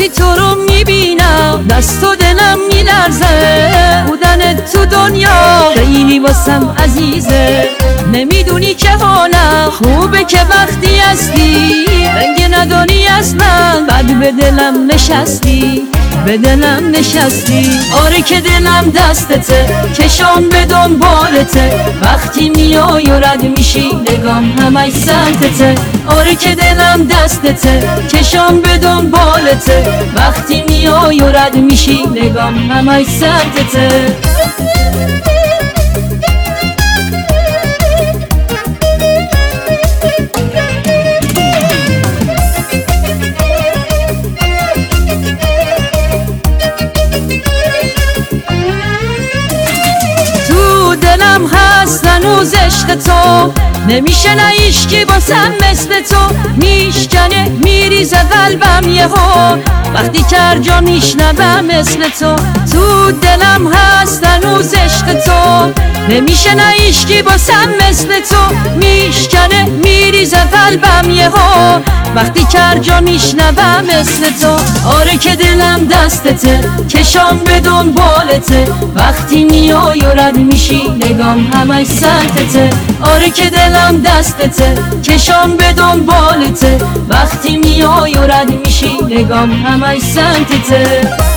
وقتی تو رو میبینم دست و دلم میلرزه، بودنت تو دنیا خیلی واسم عزیزه. نمیدونی که حالم خوبه که وقتی هستی، رنگ نداری از من، بعد به دلم نشستی، به دلم نشستی. آره که دلم دستته، چشام به دنبالته، وقتی میای و رد میشی نگام همش سمتته. آره که دلم دستته، چشام به دنبالته، وقتی میای و رد میشی نگام همش سمتته. دلم هست هنوز عشق تو، نمیشه نه هیچکی باسم مثل تو. میشکنه میریزه قلبم یهو، وقتی که هر جا میشنوم مثل تو. تو دلم هست هنوز عشق تو، نمیشه نه هیچکی باسم مثل تو. میشکنه میریزه قلبم یهو، وقتی که هر جا میشنوم مثل تو. آره که دلم دستته، چشام به دنبالته، وقتی میای و رد میشی نگام همش سمتته. آره که دلم دستته، چشام به دنبالته، وقتی میای و رد میشی نگام همش سمتته.